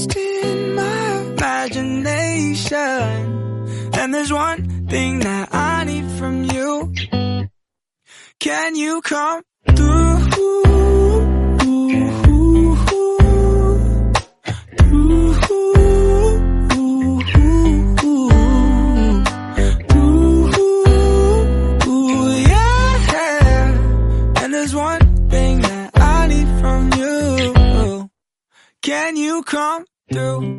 lost in my imagination. And there's one thing that I need from you. Can you come through? Can you come through?